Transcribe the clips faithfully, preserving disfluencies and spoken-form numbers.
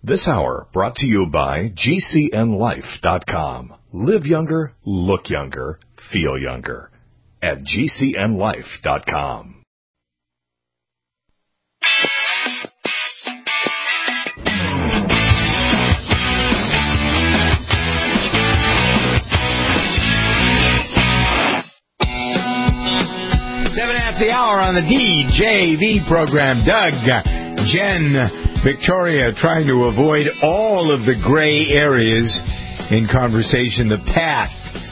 This hour brought to you by G C N life dot com. Live younger, look younger, feel younger. At G C N life dot com. Seven after the hour on the D J V program. Doug, Jen, Victoria trying to avoid all of the gray areas in conversation. The path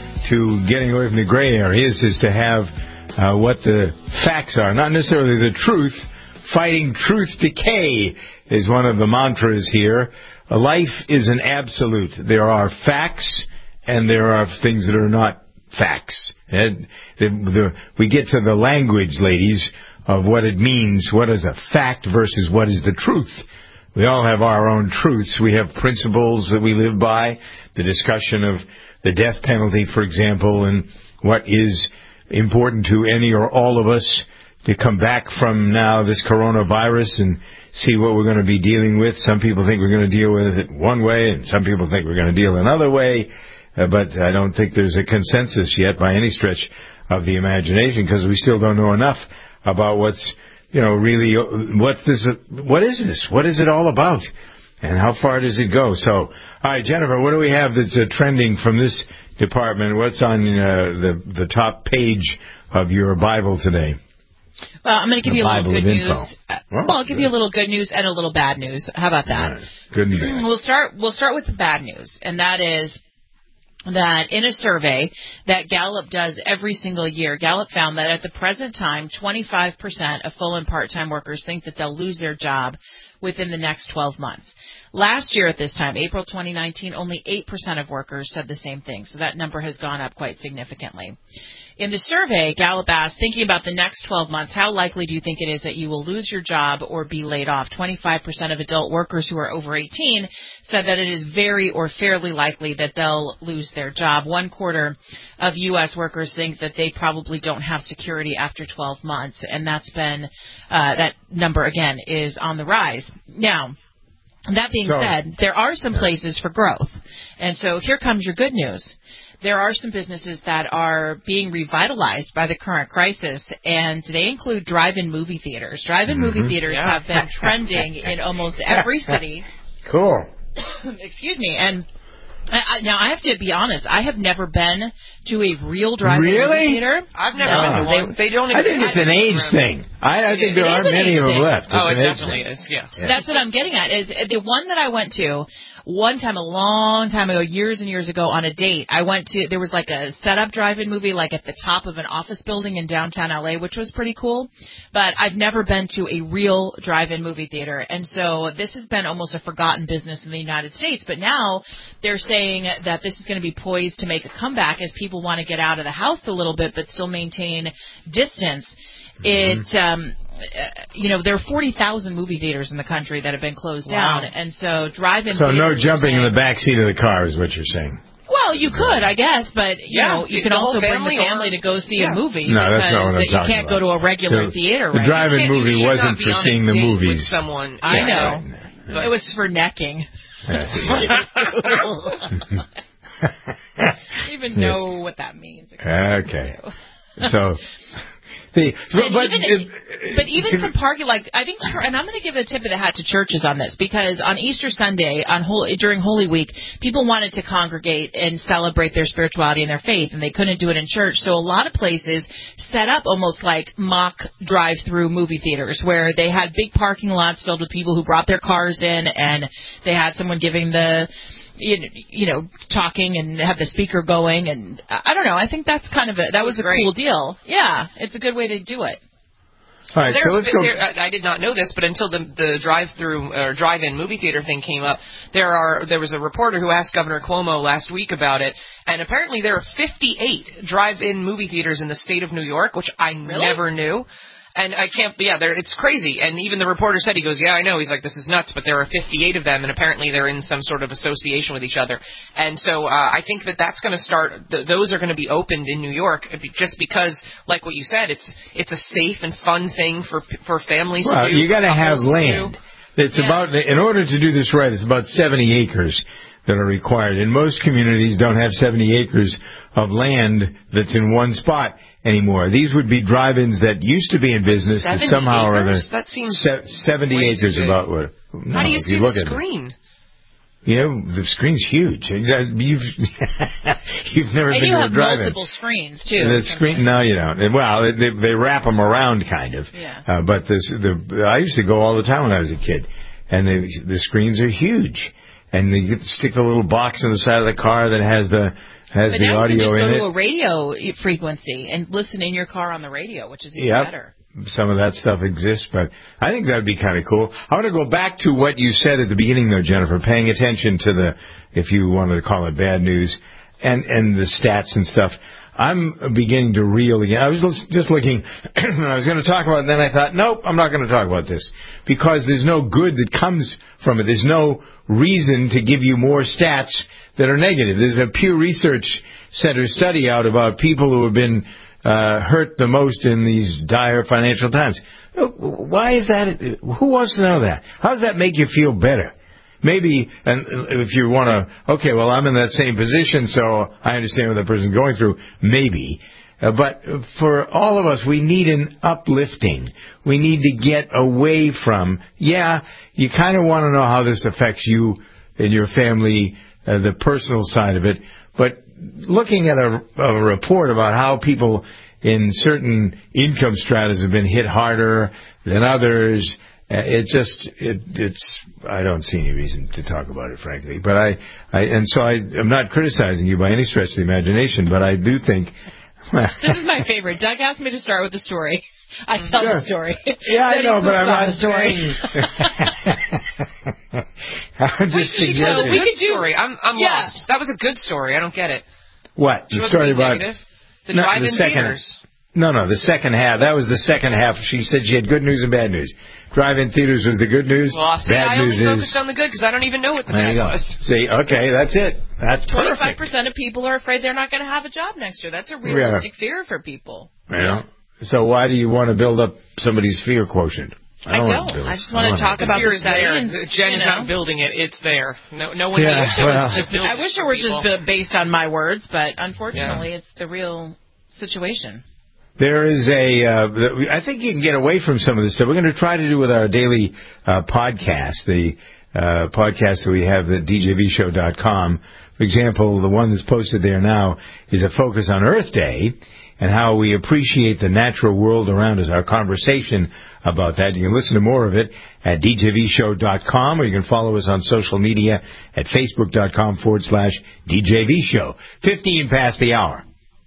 to getting away from the gray areas is to have uh, what the facts are, not necessarily the truth. Fighting truth decay is one of the mantras here. Uh, life is an absolute. There are facts and there are things that are not facts. And the, the, we get to the language, ladies, of what it means. What is a fact versus what is the truth? We all have our own truths. We have principles that we live by. The discussion of the death penalty, for example, and what is important to any or all of us to come back from now this coronavirus and see what we're going to be dealing with. Some people think we're going to deal with it one way, and some people think we're going to deal another way. Uh, but I don't think there's a consensus yet by any stretch of the imagination, because we still don't know enough about what's, you know, really, what this, what is this? What is it all about? And how far does it go? So, all right, Jennifer, what do we have that's uh, trending from this department? What's on uh, the the top page of your Bible today? Well, I'm going to give the you a Bible little good news. Info. Well, I'll give you a little good news and a little bad news. How about that? Right. Good and bad. We'll start. We'll start with the bad news, and that is that in a survey that Gallup does every single year, Gallup found that at the present time, twenty-five percent of full and part-time workers think that they'll lose their job within the next twelve months. Last year at this time, April twenty nineteen, only eight percent of workers said the same thing, so that number has gone up quite significantly. In the survey, Gallup asked, thinking about the next twelve months, how likely do you think it is that you will lose your job or be laid off? twenty-five percent of adult workers who are over eighteen said that it is very or fairly likely that they'll lose their job. One quarter of U S workers think that they probably don't have security after twelve months, and that's been, uh, that number, again, is on the rise. Now, that being So, said, there are some places for growth. And so here comes your good news. There are some businesses that are being revitalized by the current crisis, and they include drive-in movie theaters. Drive-in Mm-hmm. movie theaters Yeah. have been trending in almost every city. Cool. Excuse me. And I, I, now, I have to be honest. I have never been to a real drive-in Really? movie theater. I've never No, been to they- one. They don't I exist. think it's an age thing. I, I think there It aren't is an many age of them thing. left. Oh, It's it an age definitely thing. is, yeah. Yeah. That's what I'm getting at. Is the one that I went to one time, a long time ago, years and years ago, on a date. I went to, there was like a setup drive-in movie, like at the top of an office building in downtown L A, which was pretty cool. But I've never been to a real drive-in movie theater, and so this has been almost a forgotten business in the United States. But now they're saying that this is going to be poised to make a comeback as people want to get out of the house a little bit, but still maintain distance. It, um, you know, there are forty thousand movie theaters in the country that have been closed Wow. down, and so drive-in So no theaters are jumping in saying- the back seat of the car is what you're saying. Well, you could, I guess, but, you Yeah, know, you the can whole also bring family the family or- to go see yeah. a movie No, that's because not what I'm you talking can't go about. to a regular So, theater, the right? drive-in You can't- movie you should wasn't not be for on a seeing the date with movies. someone. I Yeah, know. right. It was for necking. Yes. I don't even know what that means. Okay. So, the, But, but, even, it- but even it- some parking, like I think, and I'm going to give a tip of the hat to churches on this, because on Easter Sunday, on Holy, during Holy Week, people wanted to congregate and celebrate their spirituality and their faith, and they couldn't do it in church. So a lot of places set up almost like mock drive-through movie theaters, where they had big parking lots filled with people who brought their cars in, and they had someone giving the You know, you know, talking and have the speaker going, and I don't know. I think that's kind of a that was a Great. cool deal. Yeah, it's a good way to do it. all right, There- so let's go. there- I I did not know this, but until the the drive-through or drive-in movie theater thing came up, there are there was a reporter who asked Governor Cuomo last week about it, and apparently there are fifty-eight drive-in movie theaters in the state of New York, which I Really? never knew. And I can't, yeah, there, it's crazy. And even the reporter said, he goes, yeah, I know. He's like, this is nuts, but there are fifty-eight of them, and apparently they're in some sort of association with each other. And so uh, I think that that's going to start, th- those are going to be opened in New York, just because, like what you said, it's it's a safe and fun thing for for families Well, to do. you got to have couples to land. do. It's Yeah. about, in order to do this right, it's about seventy acres that are required. And most communities don't have seventy acres of land that's in one spot anymore. These would be drive-ins that used to be in business that seventy somehow or other. acres? That seems se- seventy way too acres big. about what? No, How do you if see you the look at it. screen? You know, the screen's huge. You guys- You've you've never And been you to have a drive-in. multiple screens, too. The screen, no, you don't. And, Well, they, they wrap them around, kind of. Yeah. Uh, but this, the I used to go all the time when I was a kid, and the the screens are huge, and you get to stick a little box on the side of the car that has the has But the now you can audio just go in to it. a radio frequency and listen in your car on the radio, which is even Yep. better. Some of that stuff exists, but I think that would be kind of cool. I want to go back to what you said at the beginning, though, Jennifer, paying attention to the, if you wanted to call it bad news, and, and the stats and stuff. I'm beginning to reel again. I was just looking, and I was going to talk about it, and then I thought, nope, I'm not going to talk about this, because there's no good that comes from it. There's no reason to give you more stats that are negative. There's a Pew Research Center study out about people who have been Uh, hurt the most in these dire financial times. Why is that? Who wants to know that? How does that make you feel better? Maybe, and if you want to, okay, well, I'm in that same position, so I understand what that person's going through. Maybe. Uh, but for all of us, we need an uplifting. We need to get away from, yeah, you kind of want to know how this affects you and your family, uh, the personal side of it, but looking at a, a report about how people in certain income stratas have been hit harder than others, uh, it just, it, it's, I don't see any reason to talk about it, frankly. But I, I and so I, I'm not criticizing you by any stretch of the imagination, but I do think... This is my favorite. Doug asked me to start with the story. I tell Sure. the story. Yeah, I Then he know, but moves I'm on not the story. I'm just She told suggesting. a good story. I'm, I'm Yeah. lost. That was a good story. I don't get it. What? Do you The want story to be about... negative? The No, drive-in the second- theaters. No, no, the second half. That was the second half. She said she had good news and bad news. Drive-in theaters was the good news. Well, see, bad I only news is... focused on the good because I don't even know what the There you bad go. was. See, okay, that's it. That's Twenty-five perfect. percent of people are afraid they're not going to have a job next year. That's a realistic fear for people. Yeah. So why do you want to build up somebody's fear quotient? I want don't. to build I it. just want to don't talk wanna about Fear the is there. study. Jen you is know. not building it. It's there. No, no one. Yeah, I wish it well- was just building I wish it for were just people. b- based on my words, but unfortunately, it's the real situation. There is a, uh, I think you can get away from some of this stuff. We're going to try to do with our daily uh, podcast, the uh, podcast that we have at D J V show dot com. For example, the one that's posted there now is a focus on Earth Day and how we appreciate the natural world around us, our conversation about that. You can listen to more of it at D J V show dot com, or you can follow us on social media at Facebook dot com forward slash D J V show. fifteen past the hour.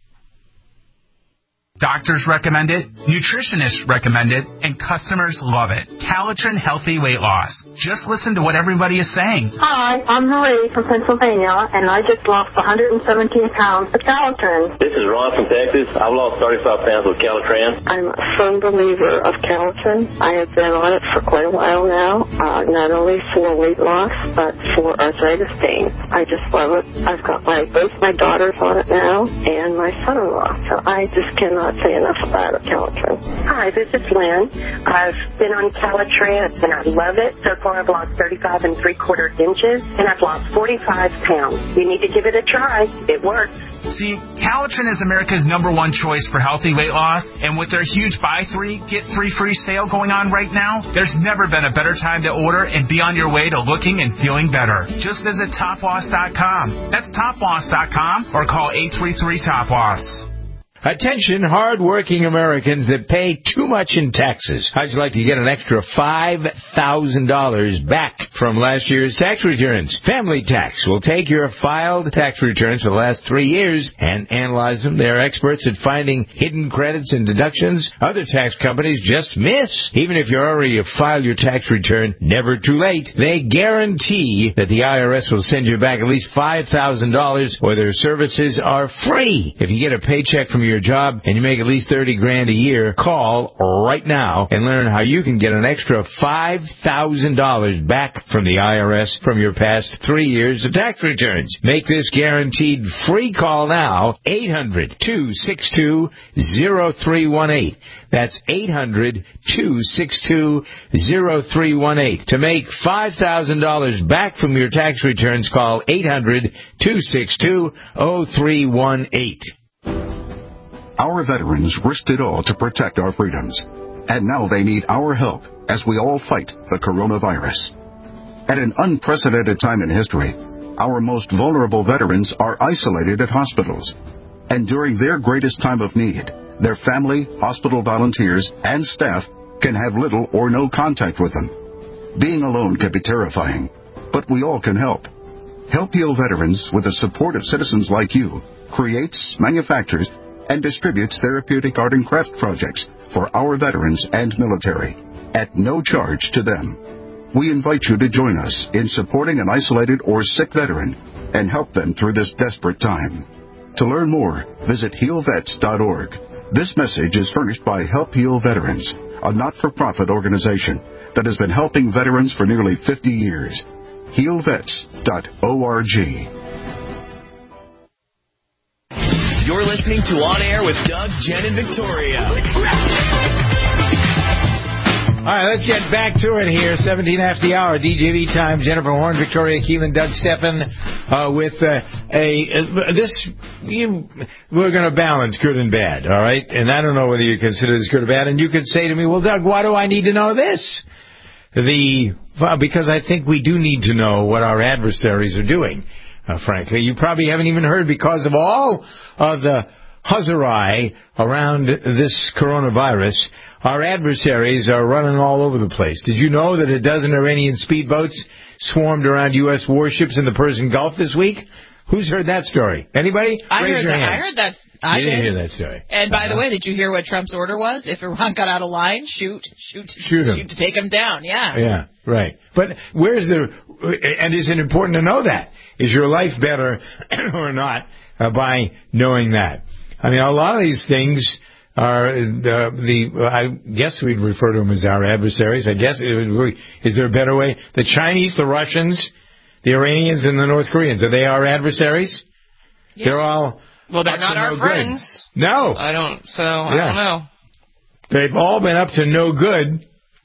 Doctors recommend it, nutritionists recommend it, and customers love it. Calitrin Healthy Weight Loss. Just listen to what everybody is saying. Hi, I'm Marie from Pennsylvania, and I just lost one hundred seventeen pounds with Calitrin. This is Ron from Texas. I've lost thirty-five pounds with Calitrin. I'm a firm believer of Calitrin. I have been on it for quite a while now, uh, not only for weight loss, but for arthritis pain. I just love it. I've got my both my daughters on it now, and my son-in-law, so I just cannot say enough about it, Calitrin. Hi, this is Lynn. I've been on Calitrin, and I love it. So far, I've lost thirty-five and three-quarter inches, and I've lost forty-five pounds. You need to give it a try. It works. See, Calitrin is America's number one choice for healthy weight loss, and with their huge buy three, get three free sale going on right now, there's never been a better time to order and be on your way to looking and feeling better. Just visit top loss dot com. That's top loss dot com or call eight three three top loss. Attention, hard-working Americans that pay too much in taxes. How'd you like to get an extra five thousand dollars back from last year's tax returns? Family Tax will take your filed tax returns for the last three years and analyze them. They're experts at finding hidden credits and deductions other tax companies just miss. Even if you already filed your tax return, never too late. They guarantee that the I R S will send you back at least five thousand dollars or their services are free. If you get a paycheck from your your job and you make at least thirty grand a year, call right now and learn how you can get an extra five thousand dollars back from the I R S from your past three years of tax returns. Make this guaranteed free call now, eight hundred, two six two, zero three one eight. That's eight hundred, two six two, zero three one eight. To make five thousand dollars back from your tax returns, call eight hundred, two six two, zero three one eight. Our veterans risked it all to protect our freedoms, and now they need our help as we all fight the coronavirus. At an unprecedented time in history, our most vulnerable veterans are isolated at hospitals, and during their greatest time of need, their family, hospital volunteers, and staff can have little or no contact with them. Being alone can be terrifying, but we all can help. Help Heal Veterans, with the support of citizens like you, creates, manufactures, and distributes therapeutic art and craft projects for our veterans and military at no charge to them. We invite you to join us in supporting an isolated or sick veteran and help them through this desperate time. To learn more, visit heal vets dot org. This message is furnished by Help Heal Veterans, a not-for-profit organization that has been helping veterans for nearly fifty years. heal vets dot org. You're listening to On Air with Doug, Jen, and Victoria. All right, let's get back to it here. seventeen after the hour, D J V time. Jennifer Horn, Victoria Keelan, Doug Steffen, uh, with uh, a uh, this. You, we're going to balance good and bad, all right? And I don't know whether you consider this good or bad. And you could say to me, "Well, Doug, why do I need to know this?" The well, because I think we do need to know what our adversaries are doing. Uh, frankly, you probably haven't even heard, because of all of the huzzarai around this coronavirus, our adversaries are running all over the place. Did you know that a dozen Iranian speedboats swarmed around U S warships in the Persian Gulf this week? Who's heard that story? Anybody? I Raise heard your that. hands. I heard that. I you didn't did. hear that story. And by uh-huh. the way, did you hear what Trump's order was? If Iran got out of line, shoot, shoot, shoot, shoot to take them down. Yeah. Yeah, right. But where's the, and is it important to know that? Is your life better or not uh, by knowing that? I mean, a lot of these things are uh, the, I guess we'd refer to them as our adversaries. I guess, it, is there a better way? The Chinese, the Russians, the Iranians, and the North Koreans, are they our adversaries? Yeah. They're all... Well, they're not our no friends. Good. No. I don't, so I yeah. don't know. They've all been up to no good,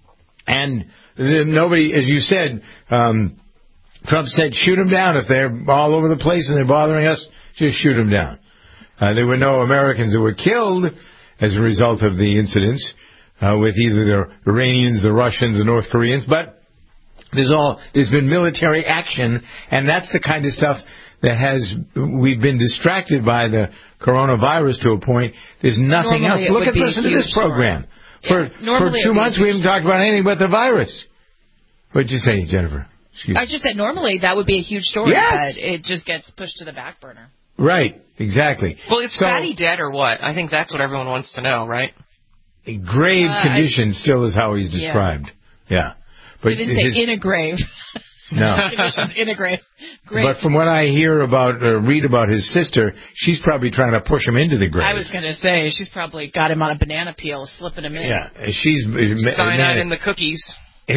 and nobody, as you said, um, Trump said, shoot them down. If they're all over the place and they're bothering us, just shoot them down. Uh, there were no Americans that were killed as a result of the incidents uh, with either the Iranians, the Russians, the North Koreans, but there's all there's been military action, and that's the kind of stuff that has we've been distracted by the coronavirus to a point. There's nothing Normally else. Look at listen to this program. For yeah, for two months we haven't talked about anything but the virus. What'd you say, Jennifer? Excuse I just said normally that would be a huge story, yes. but it just gets pushed to the back burner. Right, exactly. Well, is so, Fatty dead or what? I think that's what everyone wants to know, right? A grave uh, condition I, still is how he's described. Yeah. yeah. But he didn't his, say in a grave. No. Conditions in a grave. grave. But from what I hear about, uh, read about his sister, she's probably trying to push him into the grave. I was going to say, she's probably got him on a banana peel, slipping him in. Yeah, she's... Uh, Cyanide in the cookies. If,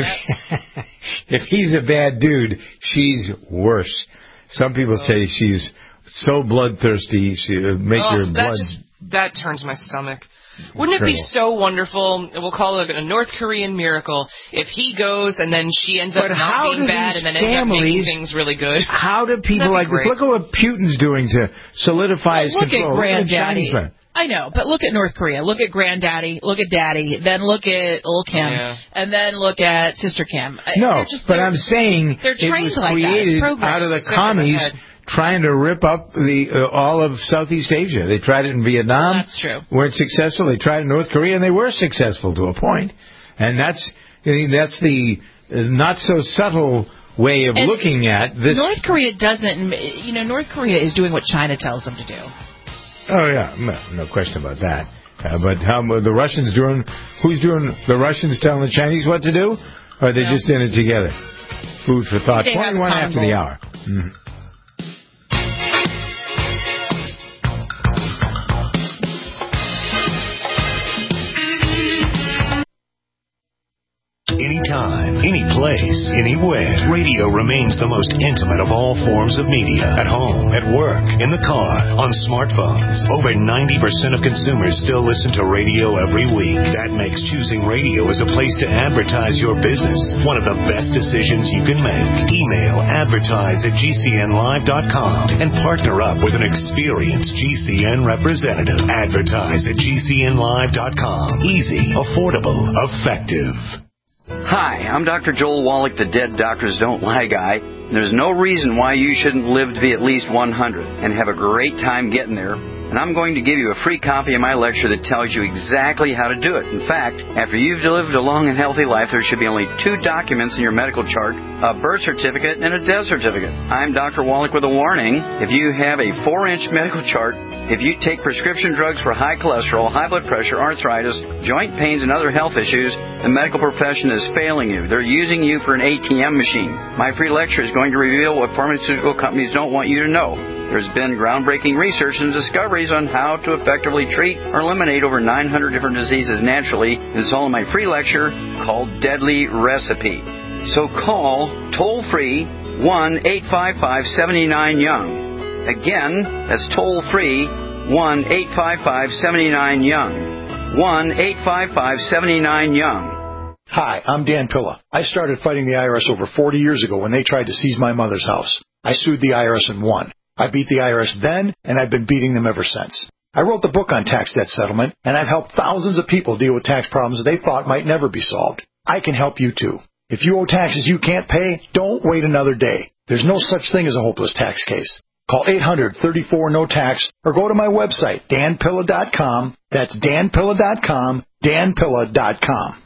if he's a bad dude, she's worse. Some people oh. say she's so bloodthirsty, she uh, make oh, your that blood... Just, that turns my stomach. Wouldn't it be so wonderful, we'll call it a North Korean miracle, if he goes and then she ends up but not being bad and then ends up making things really good? How do people like great. this? Look at what Putin's doing to solidify well, his look control. At Granddaddy. Look at I know, but look at North Korea. Look at Granddaddy. Look at Daddy. Then look at Lil Kim. Yeah. And then look at Sister Kim. No, just, but I'm saying they're it was like created out of the commies trying to rip up the uh, all of Southeast Asia. They tried it in Vietnam. Well, that's true. Weren't successful. They tried it in North Korea, and they were successful to a point. And that's that's the not so subtle way of and looking at this. North Korea doesn't, you know, North Korea is doing what China tells them to do. Oh, yeah, no, no question about that. Uh, but how the Russians doing, who's doing, the Russians telling the Chinese what to do? Or are they no. just in it together? Food for thought. twenty-one after the hour. Mm-hmm. anytime, any place, anywhere. Radio remains the most intimate of all forms of media. At home, at work, in the car, on smartphones. Over ninety percent of consumers still listen to radio every week. That makes choosing radio as a place to advertise your business one of the best decisions you can make. Email advertise at G C N live dot com and partner up with an experienced G C N representative. Advertise at G C N live dot com. Easy, affordable, effective. Hi, I'm Doctor Joel Wallach, the Dead Doctors Don't Lie guy. There's no reason why you shouldn't live to be at least one hundred and have a great time getting there. And I'm going to give you a free copy of my lecture that tells you exactly how to do it. In fact, after you've lived a long and healthy life, there should be only two documents in your medical chart, a birth certificate and a death certificate. I'm Doctor Wallach with a warning. If you have a four-inch medical chart, if you take prescription drugs for high cholesterol, high blood pressure, arthritis, joint pains, and other health issues, the medical profession is failing you. They're using you for an A T M machine. My free lecture is going to reveal what pharmaceutical companies don't want you to know. There's been groundbreaking research and discoveries on how to effectively treat or eliminate over nine hundred different diseases naturally. It's all in my free lecture called Deadly Recipe. So call toll-free one eight five five, seven nine, young. Again, that's toll-free one eight five five, seven nine, young. one eight five five, seven nine, young. Hi, I'm Dan Pilla. I started fighting the I R S over forty years ago when they tried to seize my mother's house. I sued the I R S and won. I beat the I R S then, and I've been beating them ever since. I wrote the book on tax debt settlement, and I've helped thousands of people deal with tax problems they thought might never be solved. I can help you, too. If you owe taxes you can't pay, don't wait another day. There's no such thing as a hopeless tax case. Call eight hundred, thirty-four, no tax, or go to my website, dan pilla dot com. That's dan pilla dot com, dan pilla dot com.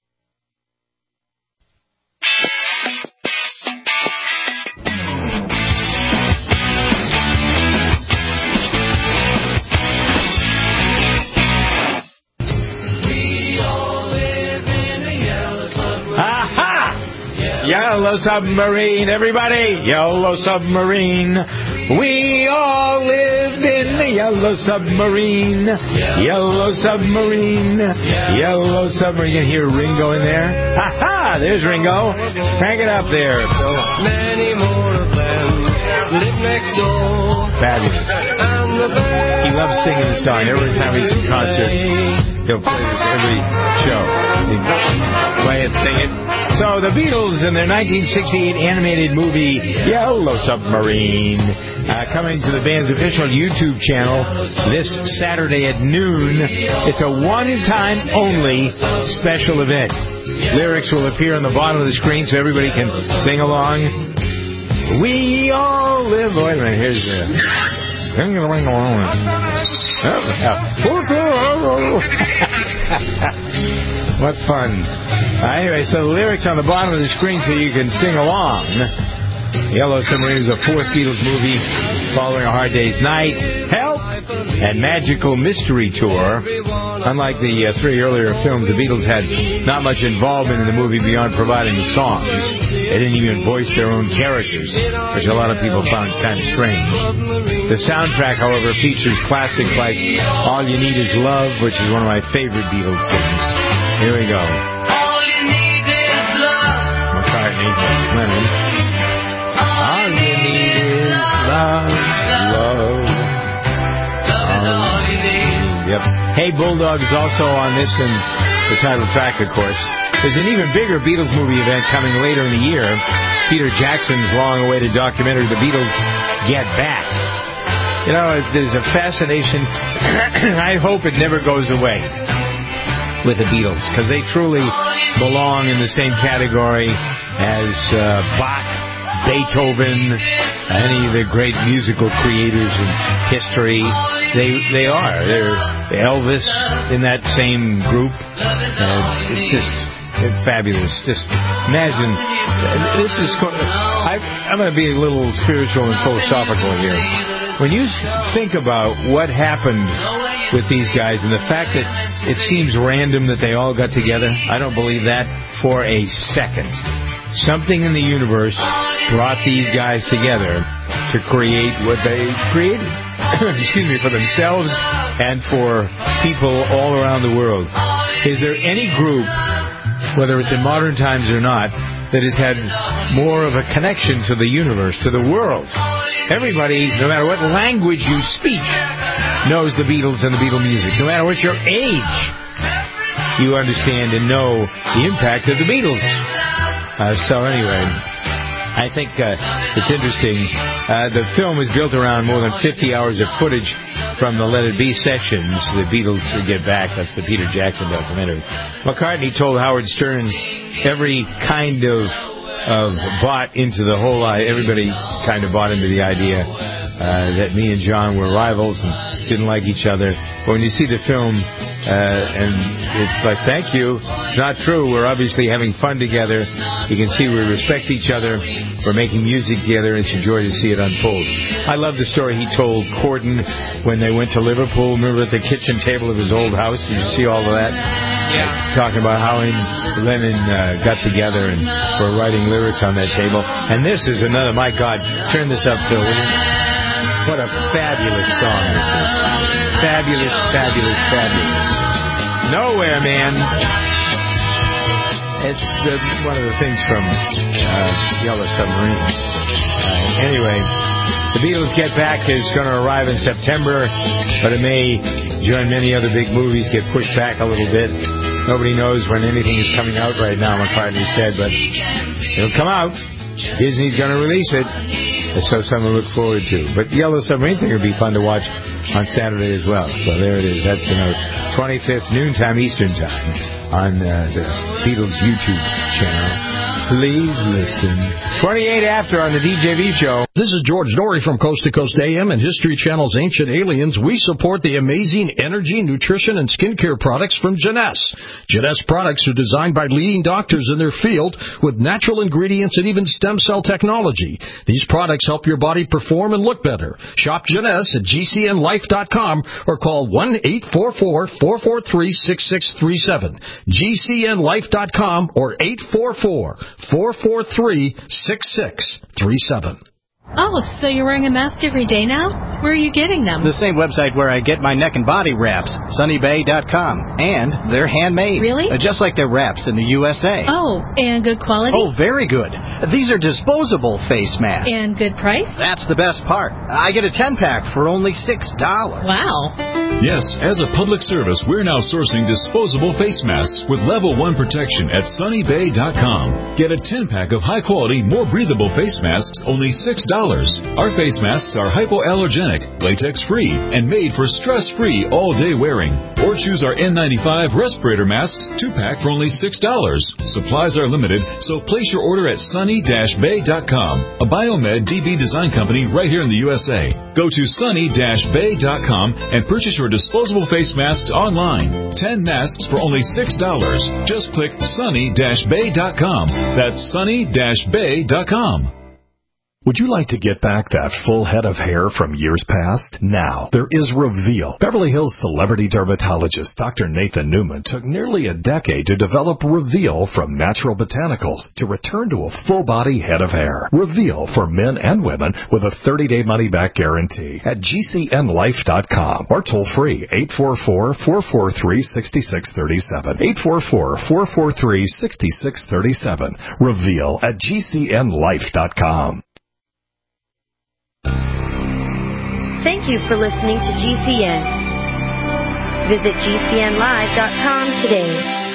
Yellow Submarine, everybody! Yellow Submarine. We all lived in the Yellow Submarine. Yellow Submarine. Yellow Submarine. You can hear Ringo in there. Ha ha! There's Ringo. Crank it up there. Many more of them live next door. Fabulous. He loves singing the song. Every time he's in concert, he'll play this every show. He'll play it, sing it. So the Beatles in their nineteen sixty-eight animated movie Yellow Submarine uh, coming to the band's official YouTube channel this Saturday at noon. It's a one-time only special event. Lyrics will appear on the bottom of the screen so everybody can sing along. We all live... Wait a minute, here's the... What fun. Uh, anyway, so the lyrics on the bottom of the screen so you can sing along. Yellow Submarine is a fourth Beatles movie following A Hard Day's Night, Help, and Magical Mystery Tour. Unlike the uh, three earlier films, the Beatles had not much involvement in the movie beyond providing the songs. They didn't even voice their own characters, which a lot of people found kind of strange. The soundtrack, however, features classics like All You Need Is Love, which is one of my favorite Beatles songs. Here we go. All you need is love. McCartney, Lennon. All you need is love, love. Yep. Hey Bulldog is also on this and the title track, of course. There's an even bigger Beatles movie event coming later in the year. Peter Jackson's long-awaited documentary, The Beatles Get Back. You know, there's a fascination. I hope it never goes away with the Beatles, because they truly belong in the same category as uh, Bach, Beethoven, any of the great musical creators in history. They they are. They're Elvis in that same group. Uh, it's just it's fabulous. Just imagine. This is. I, I'm going to be a little spiritual and philosophical here. When you think about what happened with these guys and the fact that it seems random that they all got together, I don't believe that for a second. Something in the universe brought these guys together to create what they created. Excuse me, for themselves and for people all around the world. Is there any group whether it's in modern times or not, that has had more of a connection to the universe, to the world. Everybody, no matter what language you speak, knows the Beatles and the Beatle music. No matter what your age, you understand and know the impact of the Beatles. Uh, so anyway, I think uh, it's interesting. Uh, the film is built around more than fifty hours of footage from the Let It Be sessions. The Beatles Get Back, that's the Peter Jackson documentary. McCartney told Howard Stern every kind of, of bought into the whole, uh, everybody kind of bought into the idea uh, that me and John were rivals and didn't like each other. But when you see the film, uh, and it's like, thank you, it's not true. We're obviously having fun together. You can see we respect each other. We're making music together. It's a joy to see it unfold. I love the story he told Corden when they went to Liverpool. Remember at the kitchen table of his old house? Did you see all of that? Yeah. Talking about how he and Lennon uh, got together and were writing lyrics on that table. And this is another, my God, turn this up, Phil, will you? What a fabulous song this is. Fabulous, fabulous, fabulous. Nowhere, man. It's the, one of the things from uh, Yellow Submarine. Uh, anyway, the Beatles Get Back is going to arrive in September, but it may join many other big movies, get pushed back a little bit. Nobody knows when anything is coming out right now, McCartney said, but it'll come out. Disney's going to release it. So something to look forward to. But Yellow Submarine thing would be fun to watch on Saturday as well. So there it is. That's the note. twenty-fifth, noontime Eastern time on uh, the Beatles YouTube channel. Please listen. twenty-eight after on the D J V show. This is George Norrie from Coast to Coast A M and History Channel's Ancient Aliens. We support the amazing energy, nutrition, and skincare products from Jeunesse. Jeunesse products are designed by leading doctors in their field with natural ingredients and even stem cell technology. These products help your body perform and look better. Shop Jeunesse at G C N life dot com or call one eight four four, four four three, six six three seven. G C N life dot com or eight four four, four four three, six six three seven. Oh, so you're wearing a mask every day now? Where are you getting them? The same website where I get my neck and body wraps, sunny bay dot com. And they're handmade. Really? Uh, just like their wraps in the U S A. Oh, and good quality? Oh, very good. These are disposable face masks. And good price? That's the best part. I get a ten-pack for only six dollars. Wow. Yes, as a public service, we're now sourcing disposable face masks with level one protection at sunny bay dot com. Get a ten-pack of high-quality, more breathable face masks, only six dollars. Our face masks are hypoallergenic, latex-free, and made for stress-free all-day wearing. Or choose our N ninety-five respirator masks, two-pack for only six dollars. Supplies are limited, so place your order at sunny dash bay dot com, a Biomed D B design company right here in the U S A. Go to sunny dash bay dot com and purchase your disposable face masks online. Ten masks for only six dollars. Just click sunny dash bay dot com. That's sunny dash bay dot com. Would you like to get back that full head of hair from years past? Now, there is Reveal. Beverly Hills celebrity dermatologist Doctor Nathan Newman took nearly a decade to develop Reveal from natural botanicals to return to a full-body head of hair. Reveal for men and women with a thirty-day money-back guarantee at G C N life dot com or toll-free eight four four, four four three, six six three seven. eight four four, four four three, six six three seven. Reveal at G C N life dot com. Thank you for listening to G C N. Visit G C N live dot com today.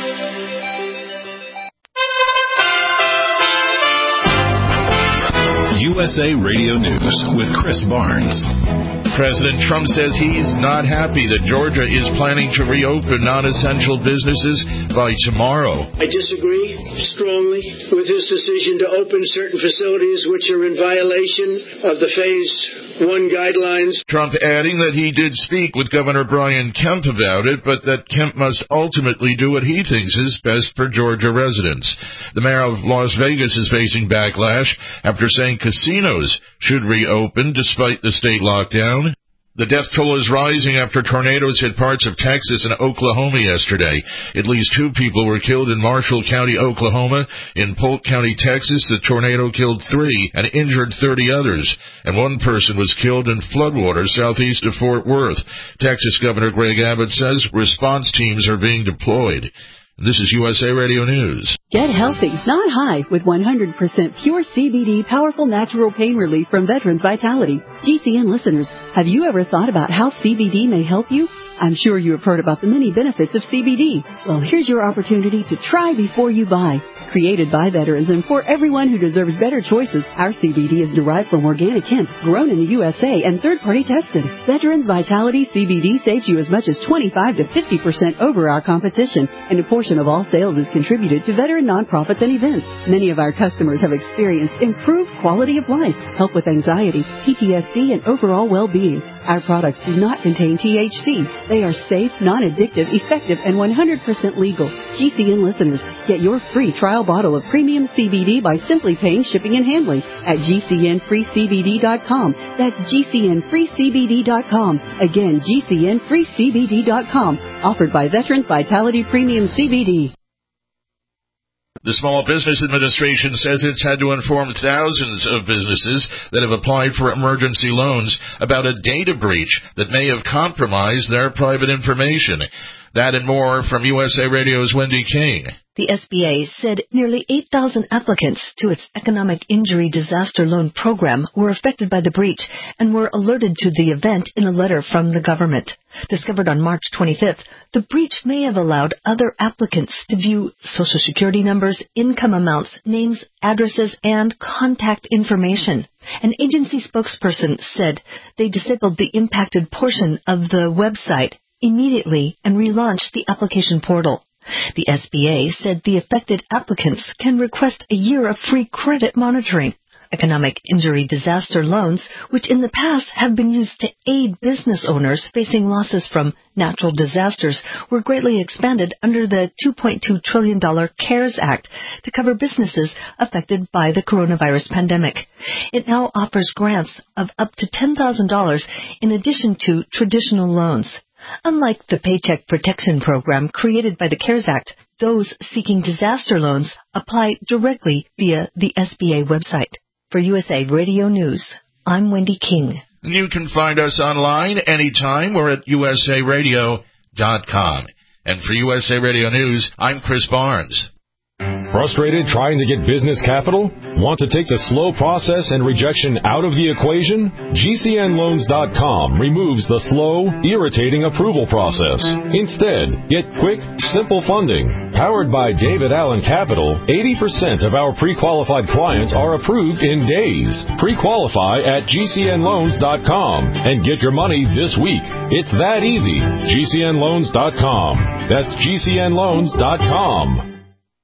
U S A Radio News with Chris Barnes. President Trump says he's not happy that Georgia is planning to reopen non-essential businesses by tomorrow. I disagree strongly with his decision to open certain facilities which are in violation of the Phase one guidelines. Trump adding that he did speak with Governor Brian Kemp about it, but that Kemp must ultimately do what he thinks is best for Georgia residents. The mayor of Las Vegas is facing backlash after saying casinos should reopen despite the state lockdown. The death toll is rising after tornadoes hit parts of Texas and Oklahoma yesterday. At least two people were killed in Marshall County, Oklahoma. In Polk County, Texas, the tornado killed three and injured thirty others. And one person was killed in floodwaters southeast of Fort Worth. Texas Governor Greg Abbott says response teams are being deployed. This is U S A Radio News. Get healthy, not high, with one hundred percent pure C B D powerful natural pain relief from Veterans Vitality. G C N listeners, have you ever thought about how C B D may help you? I'm sure you have heard about the many benefits of C B D. Well, here's your opportunity to try before you buy. Created by veterans and for everyone who deserves better choices, our C B D is derived from organic hemp, grown in the U S A and third-party tested. Veterans Vitality C B D saves you as much as twenty-five to fifty percent over our competition, and a portion of all sales is contributed to veteran nonprofits and events. Many of our customers have experienced improved quality of life, help with anxiety, P T S D, and overall well-being. Our products do not contain T H C. They are safe, non-addictive, effective, and one hundred percent legal. G C N listeners, get your free trial bottle of premium C B D by simply paying shipping and handling at G C N free C B D dot com. That's G C N free C B D dot com. Again, G C N free C B D dot com. Offered by Veterans Vitality Premium C B D. The Small Business Administration says it's had to inform thousands of businesses that have applied for emergency loans about a data breach that may have compromised their private information. That and more from U S A Radio's Wendy King. The S B A said nearly eight thousand applicants to its Economic Injury Disaster Loan Program were affected by the breach and were alerted to the event in a letter from the government. Discovered on March twenty-fifth, the breach may have allowed other applicants to view Social Security numbers, income amounts, names, addresses, and contact information. An agency spokesperson said they disabled the impacted portion of the website immediately and relaunched the application portal. The S B A said the affected applicants can request a year of free credit monitoring. Economic injury disaster loans, which in the past have been used to aid business owners facing losses from natural disasters, were greatly expanded under the two point two trillion dollars CARES Act to cover businesses affected by the coronavirus pandemic. It now offers grants of up to ten thousand dollars in addition to traditional loans. Unlike the Paycheck Protection Program created by the CARES Act, those seeking disaster loans apply directly via the S B A website. For U S A Radio News, I'm Wendy King. You can find us online anytime. We're at U S A radio dot com. And for U S A Radio News, I'm Chris Barnes. Frustrated trying to get business capital? Want to take the slow process and rejection out of the equation? G C N loans dot com removes the slow, irritating approval process. Instead, get quick, simple funding. Powered by David Allen Capital, eighty percent of our pre-qualified clients are approved in days. Pre-qualify at G C N loans dot com and get your money this week. It's that easy. G C N loans dot com. That's G C N loans dot com.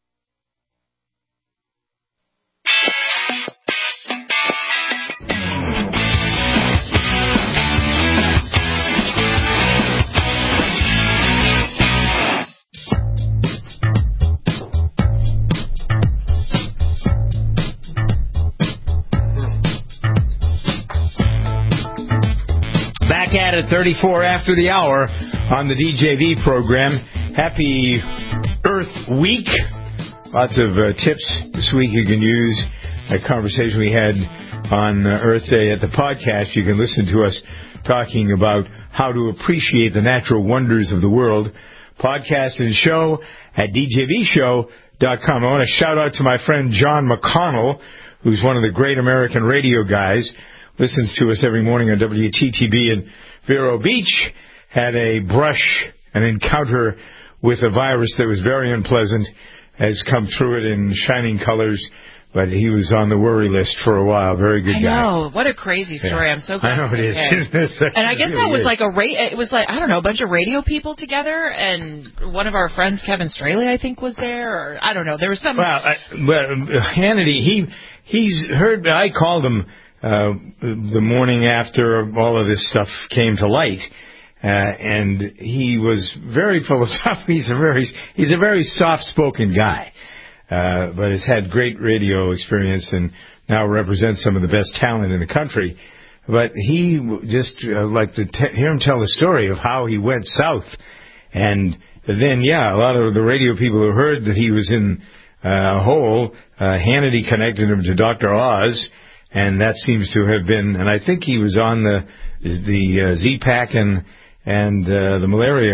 At it, thirty-four after the hour on the D J V program. Happy Earth Week. Lots of uh, tips this week you can use. A conversation we had on uh, Earth Day at the podcast. You can listen to us talking about how to appreciate the natural wonders of the world. Podcast and show at D J V show dot com. I want to shout out to my friend John McConnell, who's one of the great American radio guys. Listens to us every morning on W T T B in Vero Beach. Had a brush, an encounter with a virus that was very unpleasant. Has come through it in shining colors, but he was on the worry list for a while. Very good I guy. I know. What a crazy story. Yeah. I'm so glad. I know it is. Okay. And I guess really that was is. like a ra- it was like, I don't know, a bunch of radio people together, and one of our friends, Kevin Straley, I think, was there, or I don't know. There was some... Well, I, well Hannity, he he's heard, I called him Uh, the morning after all of this stuff came to light, uh, and he was very philosophical. He's a very he's a very soft-spoken guy, uh, but has had great radio experience and now represents some of the best talent in the country. But he just uh, like to t- hear him tell the story of how he went south, and then yeah, a lot of the radio people who heard that he was in uh, a hole, uh, Hannity connected him to Doctor Oz. And that seems to have been, and I think he was on the the uh, Z-Pack and and uh, the malaria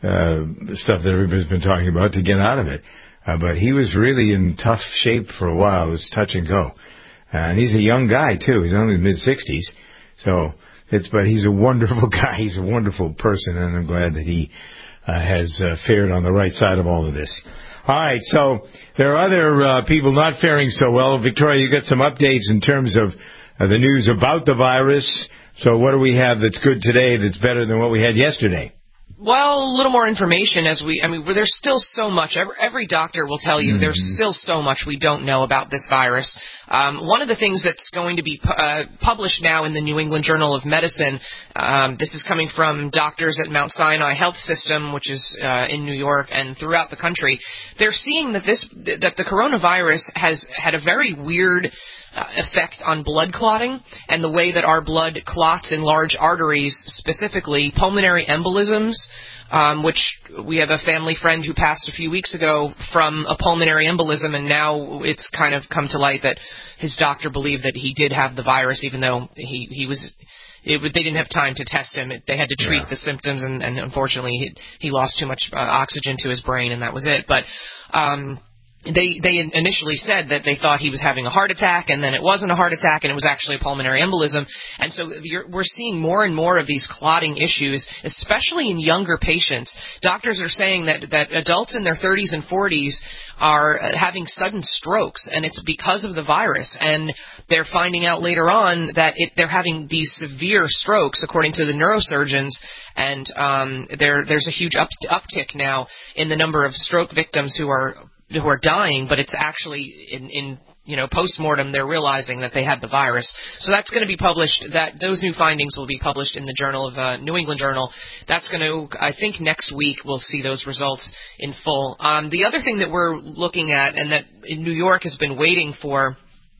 uh, stuff that everybody's been talking about to get out of it. Uh, but he was really in tough shape for a while. It was touch and go. Uh, and he's a young guy, too. He's only in his mid-sixties. So, it's, but he's a wonderful guy. He's a wonderful person, and I'm glad that he uh, has uh, fared on the right side of all of this. All right, so there are other uh, people not faring so well. Victoria, you got some updates in terms of uh, the news about the virus. So what do we have that's good today that's better than what we had yesterday? Well, a little more information as we, I mean, there's still so much. Every, every doctor will tell you mm-hmm. there's still so much we don't know about this virus. Um, one of the things that's going to be uh, published now in the New England Journal of Medicine, um, this is coming from doctors at Mount Sinai Health System, which is uh, in New York and throughout the country. They're seeing that this, that the coronavirus has had a very weird Uh, effect on blood clotting and the way that our blood clots in large arteries, specifically pulmonary embolisms, um, which we have a family friend who passed a few weeks ago from a pulmonary embolism, and now it's kind of come to light that his doctor believed that he did have the virus, even though he, he was... It, they didn't have time to test him. It, they had to treat yeah. the symptoms, and, and unfortunately he, he lost too much uh, oxygen to his brain, and that was it. But... Um, They they initially said that they thought he was having a heart attack, and then it wasn't a heart attack, and it was actually a pulmonary embolism. And so you're, we're seeing more and more of these clotting issues, especially in younger patients. Doctors are saying that, that adults in their thirties and forties are having sudden strokes, and it's because of the virus. And they're finding out later on that it, they're having these severe strokes, according to the neurosurgeons. And um, there there's a huge up, uptick now in the number of stroke victims who are who are dying, but it's actually in, in you know, post-mortem, they're realizing that they had the virus. So that's going to be published, that those new findings will be published in the Journal of uh, New England Journal. That's going to, I think next week we'll see those results in full. Um, the other thing that we're looking at, and that New York has been waiting for,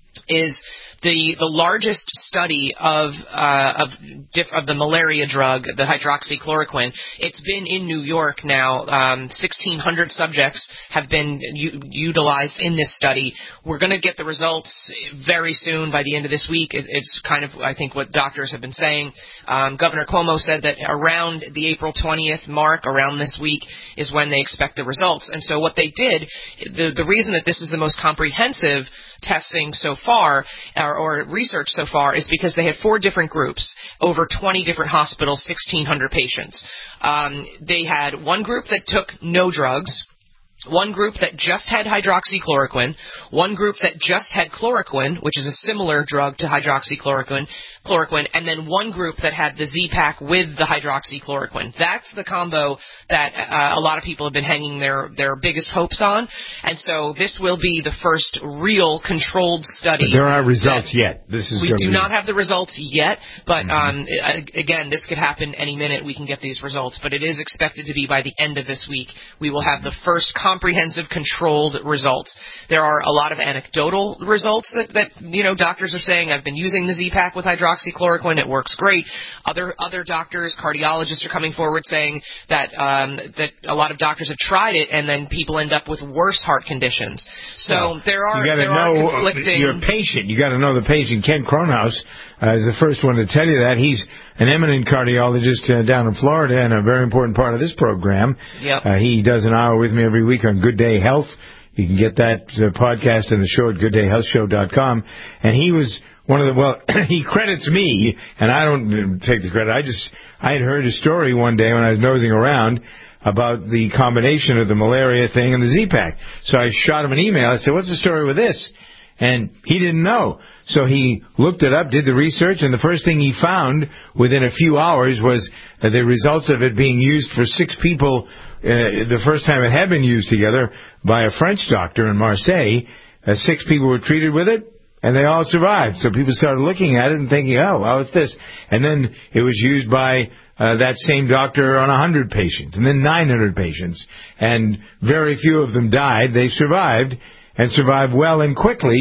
is the the largest study of uh, of diff, of the malaria drug, the hydroxychloroquine. It's been in New York now. Um, sixteen hundred subjects have been u- utilized in this study. We're going to get the results very soon, by the end of this week. It, it's kind of, I think, what doctors have been saying. Um, Governor Cuomo said that around the April twentieth mark, around this week, is when they expect the results. And so what they did, the the reason that this is the most comprehensive testing so far, or, or research so far, is because they had four different groups, over twenty different hospitals, sixteen hundred patients. Um, they had one group that took no drugs, one group that just had hydroxychloroquine, one group that just had chloroquine, which is a similar drug to hydroxychloroquine, chloroquine, and then one group that had the Z-Pak with the hydroxychloroquine. That's the combo that uh, a lot of people have been hanging their, their biggest hopes on. And so this will be the first real controlled study. But there aren't results yet. This is We do be... not have the results yet, but mm-hmm. um, again, this could happen any minute. We can get these results, but it is expected to be by the end of this week. We will have the first comprehensive controlled results. There are a lot of anecdotal results that, that you know, doctors are saying, I've been using the Z-Pak with hydroxychloroquine. Hydroxychloroquine, it works great. Other other doctors, cardiologists are coming forward saying that um, that a lot of doctors have tried it, and then people end up with worse heart conditions. So well, there are you there know are conflicting. Your patient, you got to know the patient. Ken Kronhaus uh, is the first one to tell you that. He's an eminent cardiologist uh, down in Florida and a very important part of this program. Yep. Uh, he does an hour with me every week on Good Day Health. You can get that uh, podcast and the show at good day health show dot com. And he was one of the, well, he credits me, and I don't take the credit. I just, I had heard a story one day when I was nosing around about the combination of the malaria thing and the Z-Pak. So I shot him an email. I said, what's the story with this? And he didn't know. So he looked it up, did the research, and the first thing he found within a few hours was uh, the results of it being used for six people uh, the first time it had been used together by a French doctor in Marseille. Uh, six people were treated with it, and they all survived. So people started looking at it and thinking, oh, well, it's this. And then it was used by uh, that same doctor on one hundred patients, and then nine hundred patients. And very few of them died. They survived, and survived well and quickly.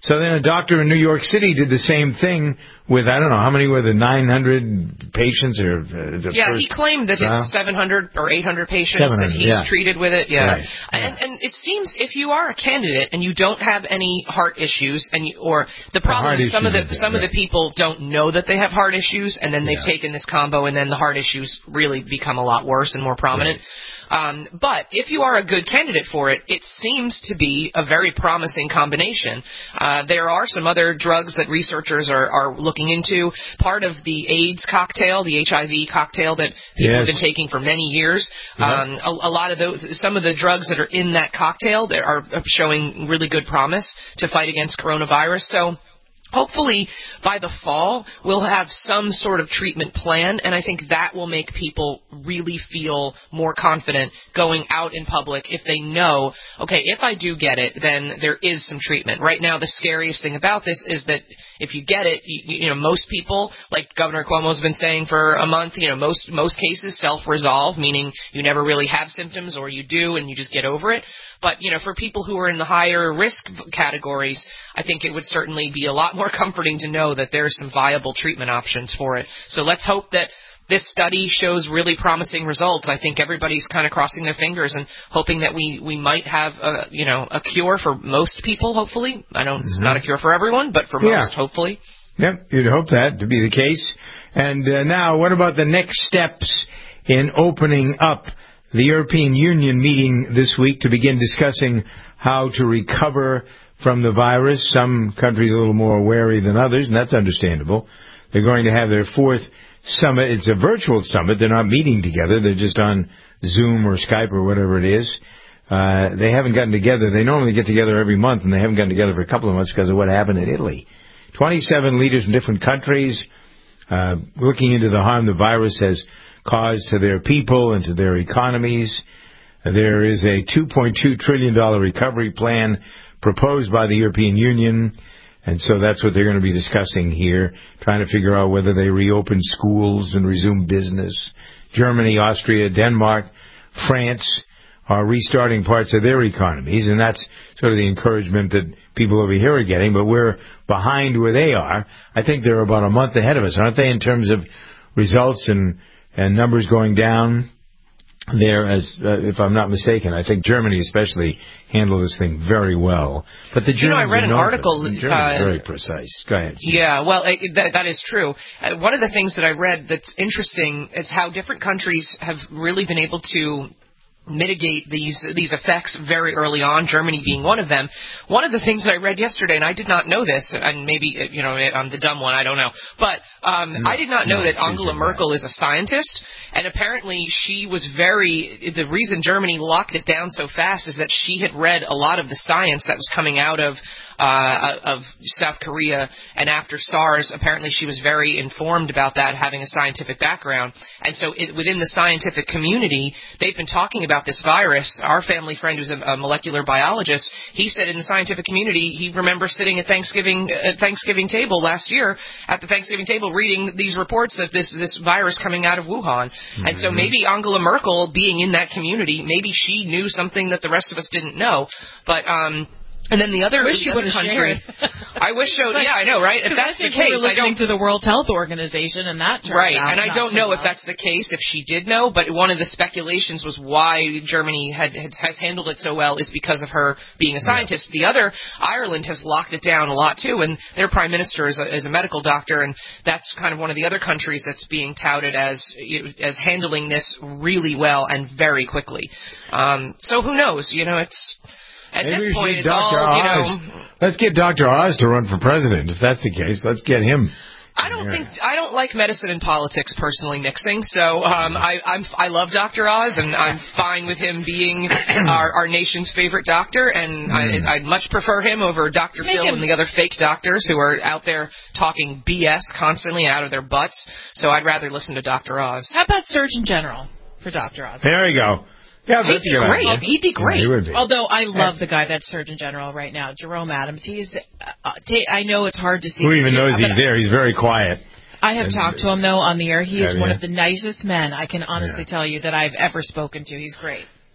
So then a doctor in New York City did the same thing with, I don't know, how many were the nine hundred patients? or uh, the Yeah, first, he claimed that uh, it's seven hundred or eight hundred patients that he's yeah. treated with it. Yeah. Right. And, and it seems if you are a candidate and you don't have any heart issues, and you, or the problem is some of the some of the people don't know that they have heart issues, and then they've yeah. taken this combo, and then the heart issues really become a lot worse and more prominent. Right. Um, but if you are a good candidate for it, it seems to be a very promising combination. Uh, there are some other drugs that researchers are, are looking into. Part of the AIDS cocktail, the H I V cocktail that people yes. have been taking for many years. Mm-hmm. Um, a, a lot of those, some of the drugs that are in that cocktail that are showing really good promise to fight against coronavirus. So hopefully, by the fall, we'll have some sort of treatment plan, and I think that will make people really feel more confident going out in public if they know, okay, if I do get it, then there is some treatment. Right now, the scariest thing about this is that if you get it, you, you know, most people, like Governor Cuomo's been saying for a month, you know, most most cases self-resolve, meaning you never really have symptoms, or you do and you just get over it. But, you know, for people who are in the higher risk categories, I think it would certainly be a lot more comforting to know that there's some viable treatment options for it. So let's hope that this study shows really promising results. I think everybody's kind of crossing their fingers and hoping that we, we might have a, you know, a cure for most people, hopefully. I know mm-hmm. it's not a cure for everyone, but for yeah. most, hopefully. Yep, you'd hope that to be the case. And uh, now, what about the next steps in opening up? The European Union meeting this week to begin discussing how to recover from the virus. Some countries a little more wary than others, and that's understandable. They're going to have their fourth summit. It's a virtual summit. They're not meeting together. They're just on Zoom or Skype or whatever it is. Uh, they haven't gotten together. They normally get together every month, and they haven't gotten together for a couple of months because of what happened in Italy. twenty-seven leaders from different countries uh, looking into the harm the virus has caused to their people and to their economies. There is a two point two trillion dollars recovery plan proposed by the European Union, and so that's what they're going to be discussing here, trying to figure out whether they reopen schools and resume business. Germany, Austria, Denmark, France are restarting parts of their economies, and that's sort of the encouragement that people over here are getting, but we're behind where they are. I think they're about a month ahead of us, aren't they, in terms of results and and numbers going down there, as uh, if I'm not mistaken. I think Germany especially handled this thing very well. But the Germans, you know, I read an article. Uh, very precise. Go ahead. Yeah, well, it, that, that is true. Uh, one of the things that I read that's interesting is how different countries have really been able to mitigate these these effects very early on, Germany being one of them. One of the things that I read yesterday, and I did not know this, and maybe, you know, I'm the dumb one, I don't know, but um, no, I did not know no, that Angela Merkel is a scientist, and apparently she was very, the reason Germany locked it down so fast is that she had read a lot of the science that was coming out of Uh, of South Korea, and after SARS, apparently she was very informed about that, having a scientific background. And so it, within the scientific community, they've been talking about this virus. Our family friend, who's a, a molecular biologist, he said in the scientific community, he remembers sitting at Thanksgiving at Thanksgiving table last year, at the Thanksgiving table, reading these reports that this this virus coming out of Wuhan. Mm-hmm. And so maybe Angela Merkel, being in that community, maybe she knew something that the rest of us didn't know. But um And then the other, I wish the you other would have country, shared. I wish so. Yeah, I know, right? If that's the case, we're I don't. to the World Health Organization, and that turned right, out and I not don't so know well. if that's the case. If she did know, but one of the speculations was why Germany had, had has handled it so well is because of her being a scientist. Yeah. The other, Ireland has locked it down a lot too, and their prime minister is a, is a medical doctor, and that's kind of one of the other countries that's being touted as as handling this really well and very quickly. Um, so who knows? You know, it's. At Maybe this point, it's Doctor all, you Oz. know. Let's get Doctor Oz to run for president. If that's the case, let's get him. I don't think I don't like medicine and politics personally mixing. So um, I I'm, I love Doctor Oz, and I'm fine with him being our, our nation's favorite doctor. And mm. I, I'd much prefer him over Doctor Phil him. and the other fake doctors who are out there talking B S constantly out of their butts. So I'd rather listen to Doctor Oz. How about Surgeon General for Doctor Oz? There you go. Yeah, he'd be great. Idea. He'd be great. Yeah, he would be. Although I love the guy that's Surgeon General right now, Jerome Adams. He's. Uh, t- I know it's hard to see. Who even knows he's there? He's very quiet. I have and, talked to him though on the air. He is one yeah. of the nicest men I can honestly yeah. tell you that I've ever spoken to. He's great.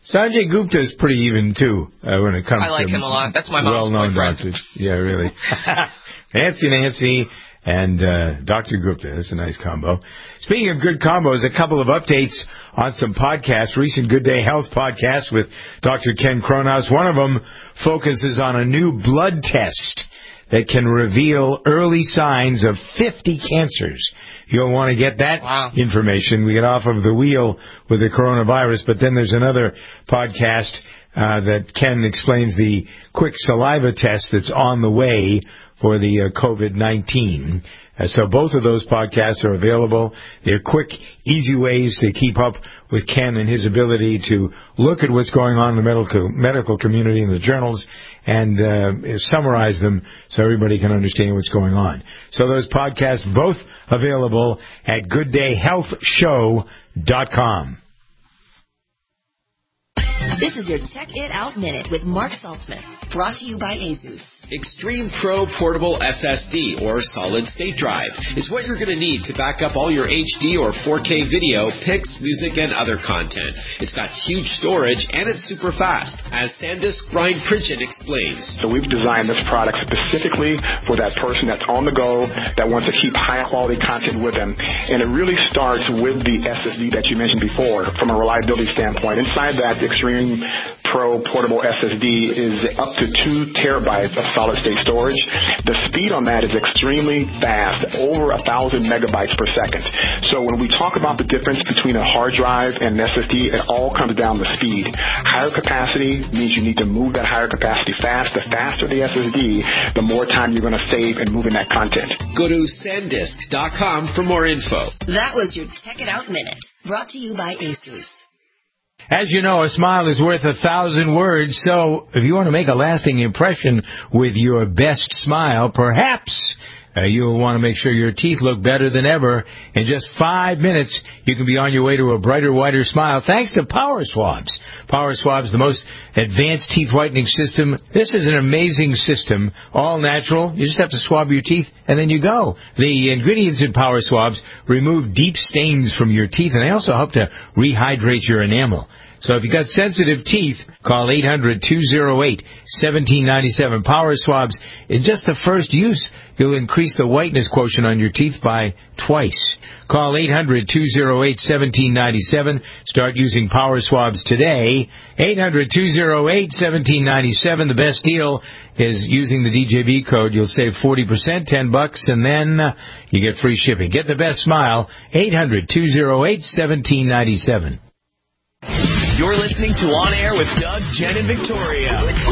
Sanjay Gupta is pretty even, too, uh, when it comes to... I like him a lot. That's my mom's well-known boyfriend. doctors. Yeah, really. Nancy Nancy and uh, Doctor Gupta. That's a nice combo. Speaking of good combos, a couple of updates on some podcasts. Recent Good Day Health podcast with Doctor Ken Cronhaus. One of them focuses on a new blood test that can reveal early signs of fifty cancers. You'll want to get that wow. information. We get off of the wheel with the coronavirus, but then there's another podcast uh, that Ken explains the quick saliva test that's on the way for the uh, COVID nineteen. Uh, so both of those podcasts are available. They're quick, easy ways to keep up with Ken and his ability to look at what's going on in the medical medical community in the journals and uh, summarize them so everybody can understand what's going on. So those podcasts both available at good day health show dot com. This is your Tech It Out Minute with Mark Saltzman, brought to you by ASUS. Extreme Pro Portable S S D, or Solid State Drive, is what you're going to need to back up all your H D or four K video, pics, music, and other content. It's got huge storage, and it's super fast, as SanDisk Brian Pritchett explains. So we've designed this product specifically for that person that's on the go, that wants to keep high-quality content with them. And it really starts with the S S D that you mentioned before, from a reliability standpoint. Inside that, the Extreme Pro Portable S S D is up to two terabytes of solid-state storage. The speed on that is extremely fast, over one thousand megabytes per second. So when we talk about the difference between a hard drive and an S S D, it all comes down to speed. Higher capacity means you need to move that higher capacity fast. The faster the S S D, the more time you're going to save in moving that content. Go to sandisk dot com for more info. That was your Tech It Out Minute, brought to you by ASUS. As you know, a smile is worth a thousand words, so if you want to make a lasting impression with your best smile, perhaps uh, you'll want to make sure your teeth look better than ever. In just five minutes, you can be on your way to a brighter, whiter smile thanks to Power Swabs. Power Swabs, the most advanced teeth whitening system. This is an amazing system, all natural. You just have to swab your teeth, and then you go. The ingredients in Power Swabs remove deep stains from your teeth, and they also help to rehydrate your enamel. So if you've got sensitive teeth, call eight hundred, two oh eight, one seven nine seven. Power Swabs, in just the first use, you'll increase the whiteness quotient on your teeth by twice. Call eight hundred, two oh eight, one seven nine seven. Start using Power Swabs today. eight hundred, two oh eight, one seven nine seven. The best deal is using the D J V code. You'll save forty percent, ten bucks, and then uh, you get free shipping. Get the best smile. eight hundred, two oh eight, one seven nine seven. You're listening to On Air with Doug, Jen, and Victoria.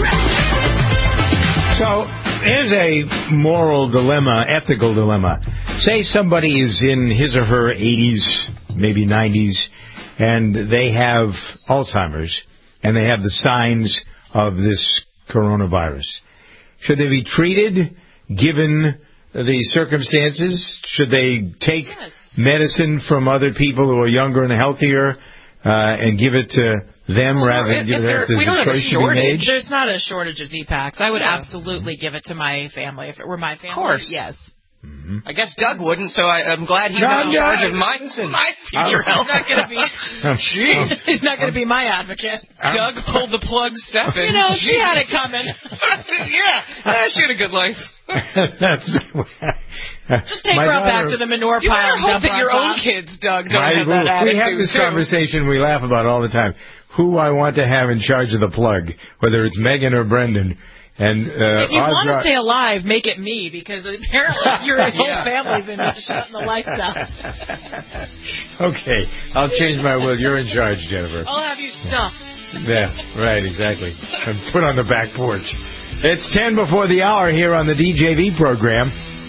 So, here's a moral dilemma, ethical dilemma. Say somebody is in his or her eighties, maybe nineties, and they have Alzheimer's, and they have the signs of this coronavirus. Should they be treated, given the circumstances? Should they take yes. medicine from other people who are younger and healthier, Uh, and give it to them well, rather than give it to we don't have a shortage. Made? There's not a shortage of Z-Packs. I would yeah. absolutely give it to my family if it were my family. Of course. Yes. Mm-hmm. I guess Doug wouldn't, so I, I'm glad he's no, not in no, charge of my, my future health. He's not going to be. Jeez. He's not going to be my advocate. I'm, Doug pulled the plug, Stephen. You know, Jeez. she had it coming. yeah, uh, she had a good life. That's just take her out back to the manure pile. You better hope that your own top. kids, Doug, don't my, have that attitude. We have this too. conversation we laugh about all the time. Who I want to have in charge of the plug, whether it's Megan or Brendan. And uh, if you want to are... stay alive, make it me, because apparently your whole yeah. family's in shutting the lights out. Okay, I'll change my will. You're in charge, Jennifer. I'll have you stuffed. Yeah, right, exactly. And put on the back porch. It's ten before the hour here on the D J V program.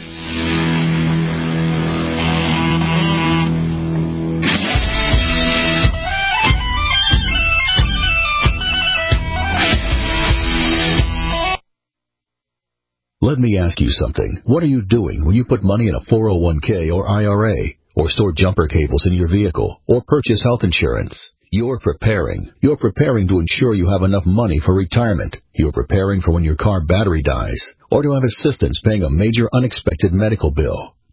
Let me ask you something. What are you doing when you put money in a four oh one k or I R A, or store jumper cables in your vehicle, or purchase health insurance? You're preparing. You're preparing to ensure you have enough money for retirement. You're preparing for when your car battery dies, or to have assistance paying a major unexpected medical bill.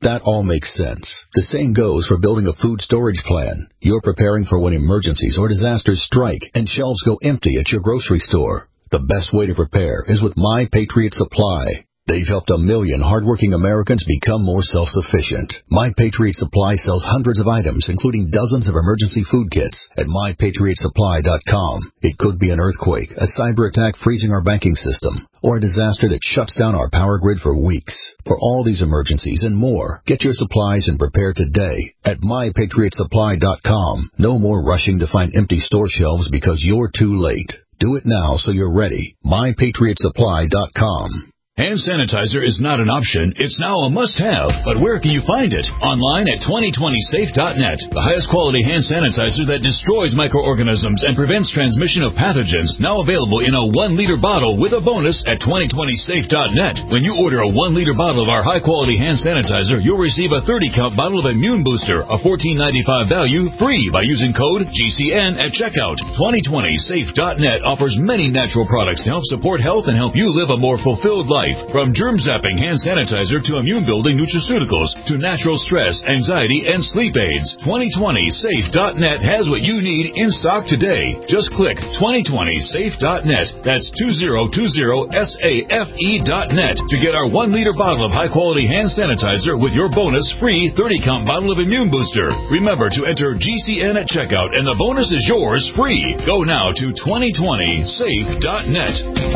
That all makes sense. The same goes for building a food storage plan. You're preparing for when emergencies or disasters strike and shelves go empty at your grocery store. The best way to prepare is with My Patriot Supply. They've helped a million hardworking Americans become more self-sufficient. My Patriot Supply sells hundreds of items, including dozens of emergency food kits at my patriot supply dot com. It could be an earthquake, a cyber attack freezing our banking system, or a disaster that shuts down our power grid for weeks. For all these emergencies and more, get your supplies and prepare today at my patriot supply dot com. No more rushing to find empty store shelves because you're too late. Do it now so you're ready. my patriot supply dot com. Hand sanitizer is not an option, it's now a must-have. But where can you find it? Online at twenty twenty safe dot net. The highest quality hand sanitizer that destroys microorganisms and prevents transmission of pathogens, now available in a one liter bottle with a bonus at twenty twenty safe dot net. When you order a one liter bottle of our high-quality hand sanitizer, you'll receive a thirty count bottle of Immune Booster, a fourteen ninety-five value, free by using code G C N at checkout. twenty twenty safe dot net offers many natural products to help support health and help you live a more fulfilled life. From germ-zapping hand sanitizer to immune-building nutraceuticals to natural stress, anxiety, and sleep aids, twenty twenty safe dot net has what you need in stock today. Just click twenty twenty safe dot net. That's two thousand twenty safe dot net to get our one liter bottle of high-quality hand sanitizer with your bonus free thirty count bottle of Immune Booster. Remember to enter G C N at checkout, and the bonus is yours free. Go now to twenty twenty safe dot net.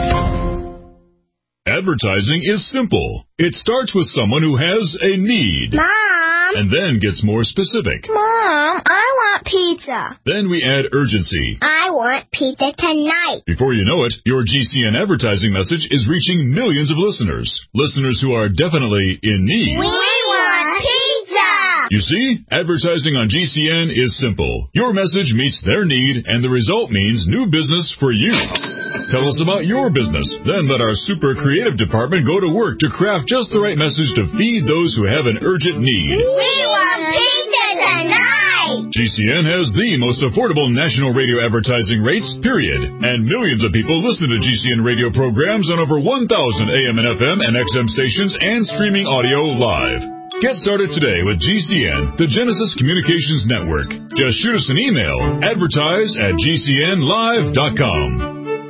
Advertising is simple. It starts with someone who has a need. Mom! And then gets more specific. Mom, I want pizza. Then we add urgency. I want pizza tonight. Before you know it, your G C N advertising message is reaching millions of listeners. Listeners who are definitely in need. We want pizza! You see, advertising on G C N is simple. Your message meets their need, and the result means new business for you. Tell us about your business. Then let our super creative department go to work to craft just the right message to feed those who have an urgent need. We want pizza tonight! G C N has the most affordable national radio advertising rates, period. And millions of people listen to G C N radio programs on over one thousand A M and F M and X M stations and streaming audio live. Get started today with G C N, the Genesis Communications Network. Just shoot us an email, advertise at G C N live dot com.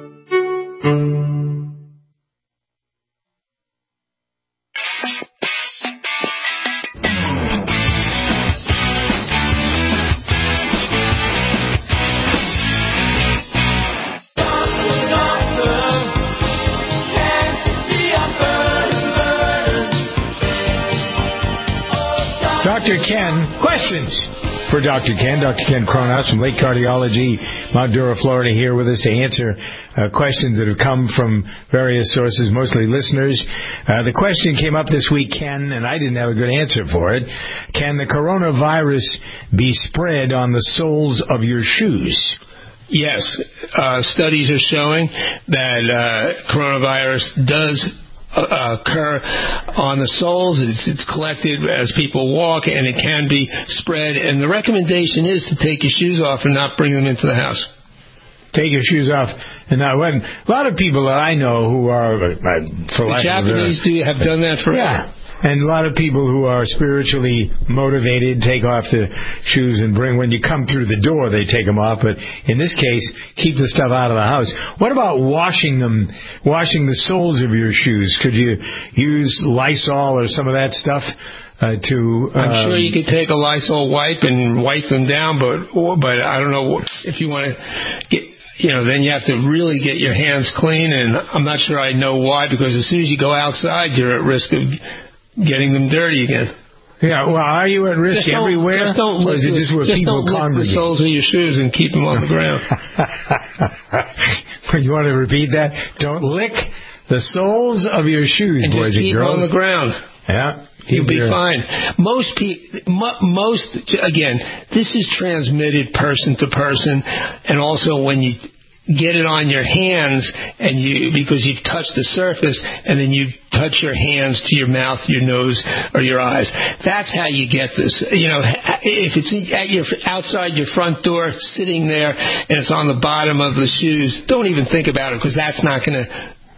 Doctor Ken, questions for Doctor Ken. Doctor Ken Kronos from Lake Cardiology, Mount Dura, Florida, here with us to answer uh, questions that have come from various sources, mostly listeners. Uh, the question came up this week, Ken, and I didn't have a good answer for it. Can the coronavirus be spread on the soles of your shoes? Yes. Uh, studies are showing that uh, coronavirus does Uh, occur on the soles. It's, it's collected as people walk, and it can be spread. And the recommendation is to take your shoes off and not bring them into the house. Take your shoes off and not wear them. A lot of people that I know who are, for the Japanese do have done that forever. Yeah. And a lot of people who are spiritually motivated take off the shoes and bring, when you come through the door, they take them off. But in this case, keep the stuff out of the house. What about washing them, washing the soles of your shoes? Could you use Lysol or some of that stuff uh, to... Um, I'm sure you could take a Lysol wipe and wipe them down, but or, but I don't know if you want to get... You know, then you have to really get your hands clean, and I'm not sure I know why, because as soon as you go outside, you're at risk of getting them dirty again. Yeah, well, are you at risk just everywhere? Just don't lick, or is it just where just people don't lick the soles of your shoes and keep them on the ground. You want to repeat that? Don't lick the soles of your shoes, and boys just keep and girls. on the ground. Yeah. You'll be fine. Most people, most, again, this is transmitted person to person, and also when you get it on your hands, and you because you've touched the surface, and then you touch your hands to your mouth, your nose, or your eyes. That's how you get this. You know, if it's at your outside your front door, sitting there, and it's on the bottom of the shoes, don't even think about it, because that's not going to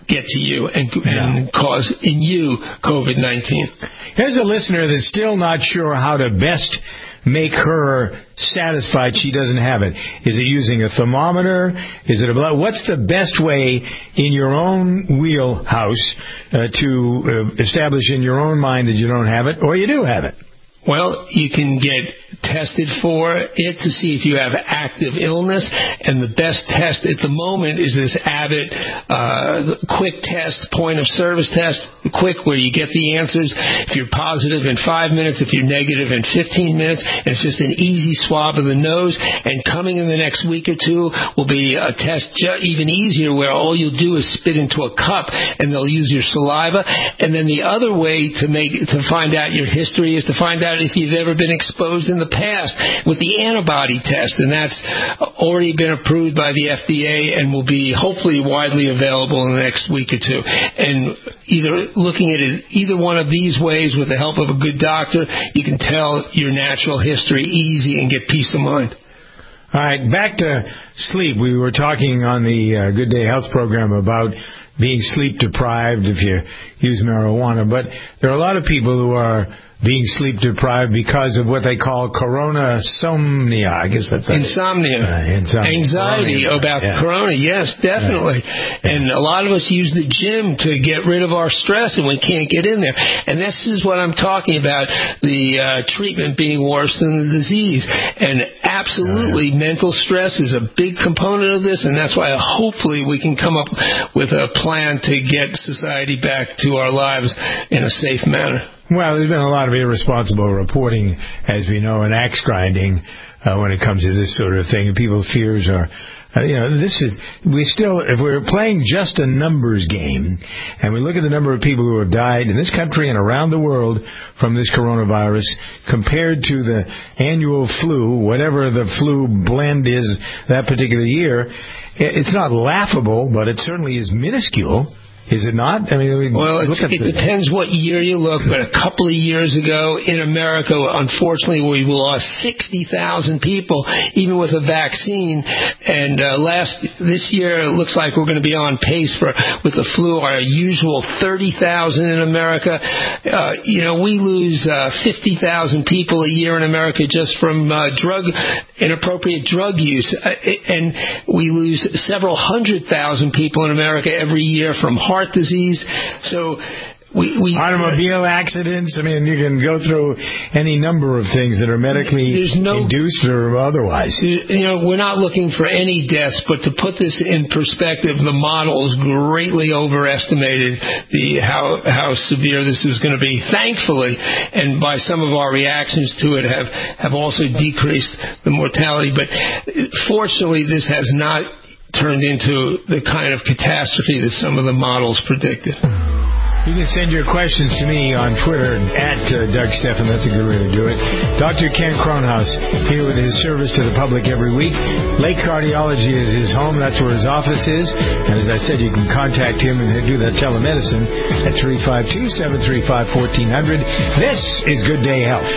get to you and, and yeah. cause in you COVID nineteen. Here's a listener that's still not sure how to best make her satisfied she doesn't have it. Is it using a thermometer? Is it a blood? What's the best way in your own wheelhouse uh, to uh, establish in your own mind that you don't have it, or you do have it? Well, you can get tested for it to see if you have active illness, and the best test at the moment is this Abbott uh, quick test, point of service test, quick, where you get the answers. If you're positive in five minutes, if you're negative in fifteen minutes, and it's just an easy swab of the nose. And coming in the next week or two will be a test ju- even easier, where all you'll do is spit into a cup, and they'll use your saliva. And then the other way to make to find out your history is to find out if you've ever been exposed in the past with the antibody test, and that's already been approved by the F D A and will be hopefully widely available in the next week or two. And either looking at it either one of these ways with the help of a good doctor, you can tell your natural history easy and get peace of mind. All right, back to sleep. We were talking on the uh, Good Day Health program about being sleep deprived if you use marijuana, but there are a lot of people who are being sleep deprived because of what they call coronasomnia. I guess that's insomnia. Uh, insomnia. Anxiety corona, about yeah. corona. Yes, definitely. Right. And a lot of us use the gym to get rid of our stress, and we can't get in there. And this is what I'm talking about, the uh, treatment being worse than the disease. And absolutely, oh, yeah. mental stress is a big component of this, and that's why hopefully we can come up with a plan to get society back to our lives in a safe manner. Well, there's been a lot of irresponsible reporting, as we know, and axe grinding uh, when it comes to this sort of thing. And people's fears are, uh, you know, this is, we still, if we're playing just a numbers game, and we look at the number of people who have died in this country and around the world from this coronavirus, compared to the annual flu, whatever the flu blend is that particular year, it's not laughable, but it certainly is minuscule. Is it not? I mean, well, it's, it the... depends what year you look, but a couple of years ago in America, unfortunately, we lost sixty thousand people, even with a vaccine. And uh, last this year, it looks like we're going to be on pace for, with the flu, our usual thirty thousand in America. Uh, you know, we lose uh, fifty thousand people a year in America just from uh, drug, inappropriate drug use. Uh, and we lose several hundred thousand people in America every year from heart disease. So we, we automobile accidents. I mean, you can go through any number of things that are medically no, induced or otherwise. You know, we're not looking for any deaths, but to put this in perspective, the models greatly overestimated the how how severe this is going to be. Thankfully, and by some of our reactions to it, have have also decreased the mortality. But fortunately, this has not turned into the kind of catastrophe that some of the models predicted. You can send your questions to me on Twitter at uh, Doug Steffen. That's a good way to do it. Doctor Ken Kronhaus here with his service to the public every week. Lake Cardiology is his home. That's where his office is. And as I said, you can contact him and do that telemedicine at three five two, seven three five, one four zero zero. This is Good Day Health.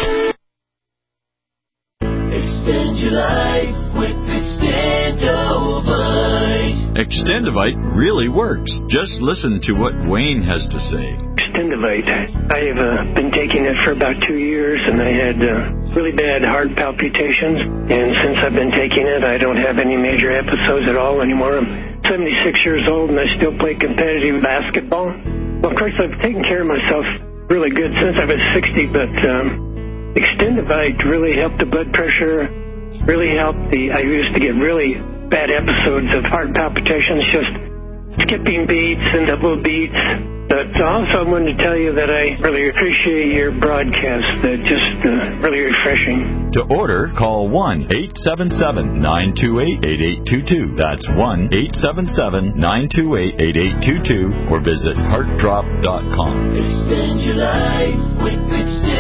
Extend your life with Extendovite. Extendovite really works. Just listen to what Wayne has to say. Extendovite. I have uh, been taking it for about two years, and I had uh, really bad heart palpitations. And since I've been taking it, I don't have any major episodes at all anymore. I'm seventy-six years old, and I still play competitive basketball. Well, of course, I've taken care of myself really good since I was sixty, but um, Extendovite really helped the blood pressure, really helped the, I used to get really bad episodes of heart palpitations, just skipping beats and double beats. But also I wanted to tell you that I really appreciate your broadcast. They're just uh, really refreshing. To order, call one eight seven seven, nine two eight, eight eight two two. That's one eight seven seven, nine two eight, eight eight two two, or visit heart drop dot com. Extend your life with Extend.